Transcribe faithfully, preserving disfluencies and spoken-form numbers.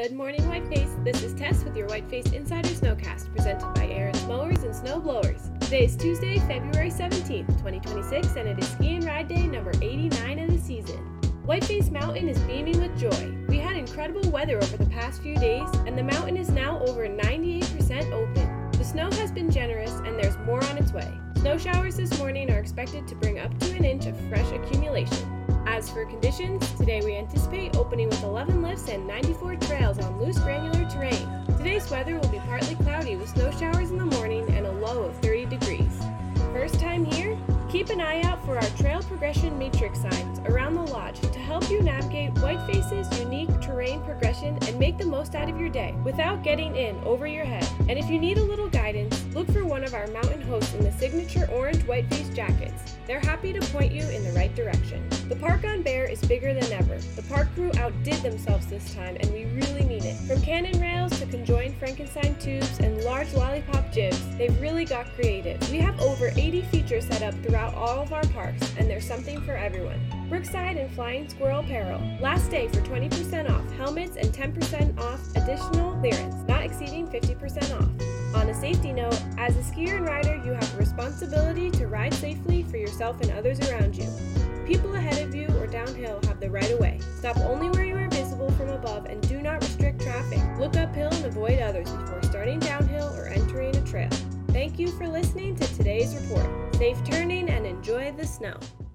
Good morning, Whiteface. This is Tess with your Whiteface Insider Snowcast, presented by Aaron's Mowers and Snow Blowers. Today is Tuesday, February seventeenth, twenty twenty-six, and it is Ski and Ride Day number eighty-nine of the season. Whiteface Mountain is beaming with joy. We had incredible weather over the past few days, and the mountain is now over ninety-eight percent open. The snow has been generous, and there's more on its way. Snow showers this morning are expected to bring up to an inch of fresh accumulation. As for conditions, today we anticipate opening with eleven lifts and ninety-four trails on loose granular terrain. Today's weather will be partly cloudy with snow showers in the morning and a low of thirty degrees. First time here? Keep an eye out for our trail progression matrix signs around the lodge to help you navigate Whiteface's unique terrain progression and make the most out of your day without getting in over your head. And if you need a little guidance, look for one of our mountain hosts in the signature orange Whiteface jackets. They're happy to point you in the right direction. The Park on Bear is bigger than ever. The park crew outdid themselves this time, and we really mean it. From cannon rails to conjoined Frankenstein tubes and large lollipop jibs, they've really got creative. We have over eighty features set up throughout all of our parks, and there's something for everyone. Brookside and Flying Squirrel Apparel. Last day for twenty percent off helmets and ten percent off additional clearance, not exceeding fifty percent off. On a safety note, as a skier and rider, you have a responsibility to ride safely for yourself and others around you. People ahead of you or downhill have the right of way. Stop only where you are visible from above and do not restrict traffic. Look uphill and avoid others before starting downhill or entering a trail. Thank you for listening to today's report. Safe turning and enjoy the snow.